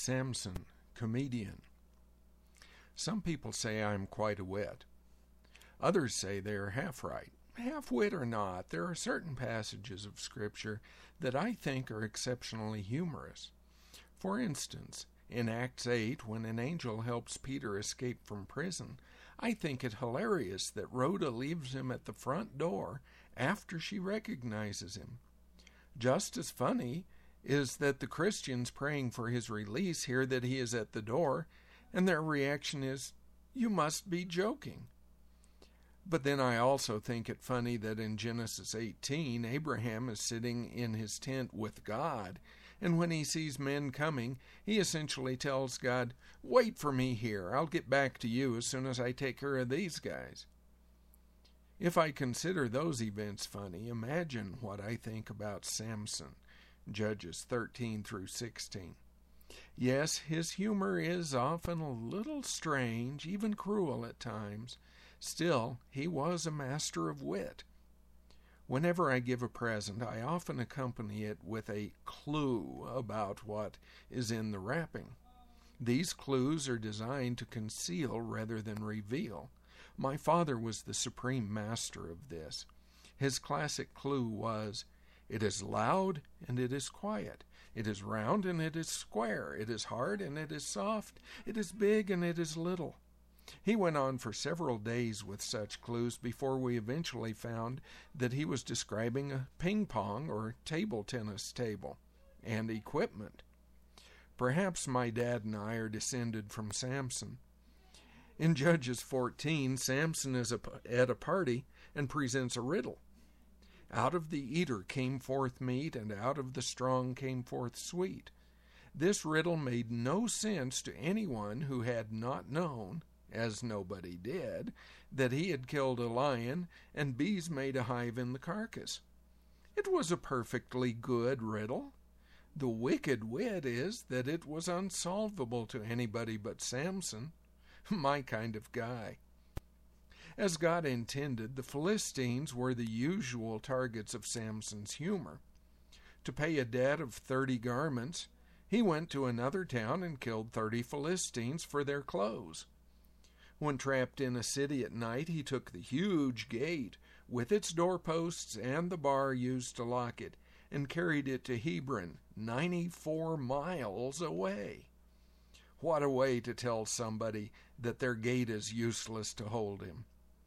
Samson, comedian. Some people say I am quite a wit. Others say they are half right. Half-wit or not, there are certain passages of Scripture that I think are exceptionally humorous. For instance, in Acts 8, when an angel helps Peter escape from prison, I think it hilarious that Rhoda leaves him at the front door after she recognizes him. Just as funny is that the Christians praying for his release hear that he is at the door, and their reaction is, "You must be joking." But then I also think it funny that in Genesis 18, Abraham is sitting in his tent with God, and when he sees men coming, he essentially tells God, "Wait for me here. I'll get back to you as soon as I take care of these guys." If I consider those events funny, imagine what I think about Samson, Judges 13 through 16. Yes, his humor is often a little strange, even cruel at times. Still, he was a master of wit. Whenever I give a present, I often accompany it with a clue about what is in the wrapping. These clues are designed to conceal rather than reveal. My father was the supreme master of this. His classic clue was, "It is loud and it is quiet. It is round and it is square. It is hard and it is soft. It is big and it is little." He went on for several days with such clues before we eventually found that he was describing a ping-pong or table tennis table and equipment. Perhaps my dad and I are descended from Samson. In Judges 14, Samson is at a party and presents a riddle. "Out of the eater came forth meat, and out of the strong came forth sweet." This riddle made no sense to anyone who had not known, as nobody did, that he had killed a lion and bees made a hive in the carcass. It was a perfectly good riddle. The wicked wit is that it was unsolvable to anybody but Samson, my kind of guy. As God intended, the Philistines were the usual targets of Samson's humor. To pay a debt of 30 garments, he went to another town and killed 30 Philistines for their clothes. When trapped in a city at night, he took the huge gate with its doorposts and the bar used to lock it and carried it to Hebron, 94 miles away. What a way to tell somebody that their gate is useless to hold him.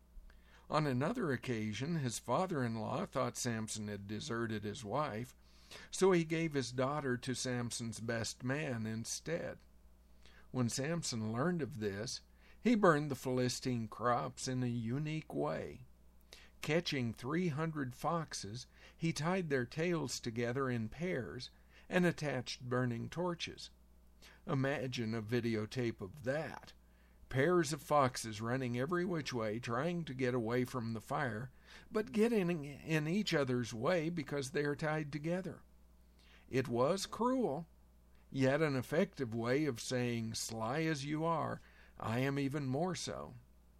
On another occasion, his father-in-law thought Samson had deserted his wife, so he gave his daughter to Samson's best man instead. When Samson learned of this, he burned the Philistine crops in a unique way. Catching 300 foxes, he tied their tails together in pairs and attached burning torches. Imagine a videotape of that. Pairs of foxes running every which way, trying to get away from the fire, but getting in each other's way because they are tied together. It was cruel, yet an effective way of saying, "Sly as you are, I am even more so."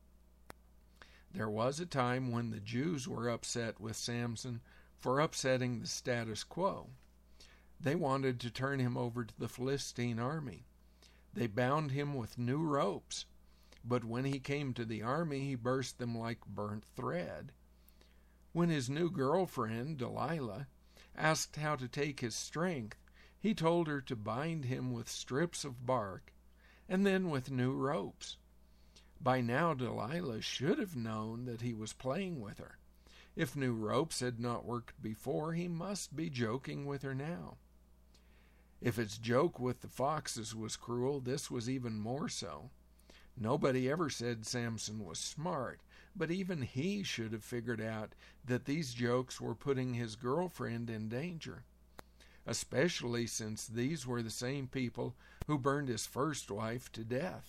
There was a time when the Jews were upset with Samson for upsetting the status quo. They wanted to turn him over to the Philistine army. They bound him with new ropes, but when he came to the army, he burst them like burnt thread. When his new girlfriend, Delilah, asked how to take his strength, he told her to bind him with strips of bark and then with new ropes. By now, Delilah should have known that he was playing with her. If new ropes had not worked before, he must be joking with her now. If his joke with the foxes was cruel, this was even more so. Nobody ever said Samson was smart, but even he should have figured out that these jokes were putting his girlfriend in danger, especially since these were the same people who burned his first wife to death.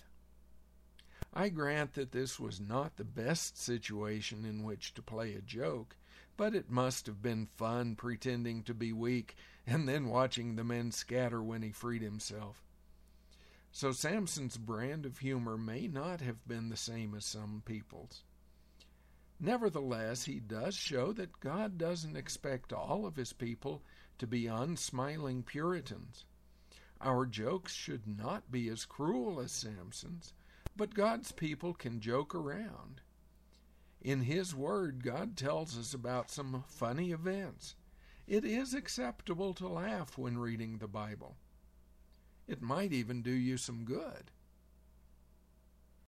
I grant that this was not the best situation in which to play a joke, but it must have been fun pretending to be weak and then watching the men scatter when he freed himself. So Samson's brand of humor may not have been the same as some people's. Nevertheless, he does show that God doesn't expect all of his people to be unsmiling Puritans. Our jokes should not be as cruel as Samson's, but God's people can joke around. In His Word, God tells us about some funny events. It is acceptable to laugh when reading the Bible. It might even do you some good.